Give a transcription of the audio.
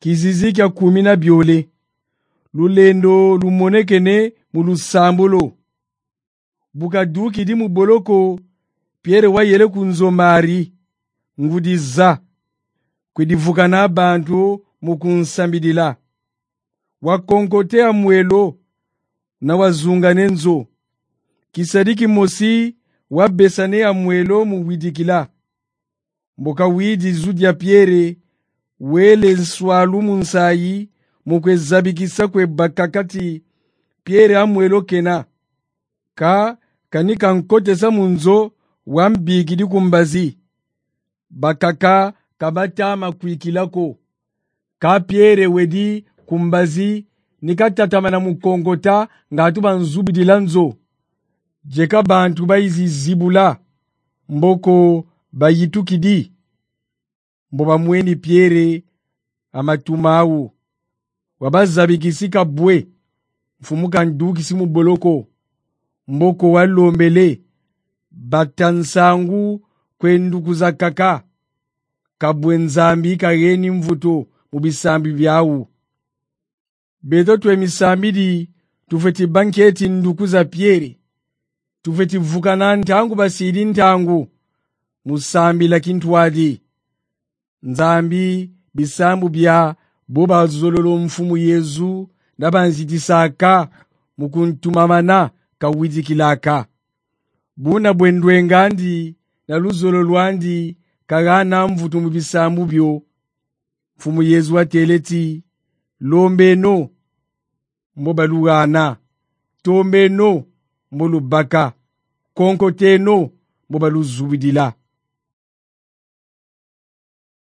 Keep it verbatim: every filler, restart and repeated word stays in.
kizizi kya kumi na byole lulendo lumonekene mulusambulo bukadukidi muboloko Pierre wayele kunzomari ngudiza kwidivukana abantu mukunsambidila wakonkotea mwelo na wazunga nenzo kisadiki mosi wabesane ya mwelo muwidikila mboka widi zudia Pierre wele nswalu munsayi mukwezabikisa kwe bakakati Pierre amwelo kena ka kanika nkotesa munzo wambikidi kumbazi bakaka kabatama kuikilako ka Pierre wedi kumbazi nikatatamana mukongota ngatuba nzubidilanzo jeka bantu bayizizibula mboko bayitukidi mboba mweni Pierre amatumawu wabazabikisika bwe mfumuka ndukisi muboloko mboko walombele batansangu kwenduku za kaka kabwe nzambi kageni mvuto mubisambi byawu beto twe misambidi tufeti banketi nduku za Pierre tufeti vukana ntangu basidi ntangu musambi lakintwadi nzambi bisambu bya boba zololo mfumu Yezu nabanzitisaka mukuntumamana kawidikilaka buna bwendwengandi na luzolo lwandi kagana mvuto mubisambu byo mfumu Yezu ateleti lombeno mbobalugana tombeno molubaka konkoteno mobaluzubidila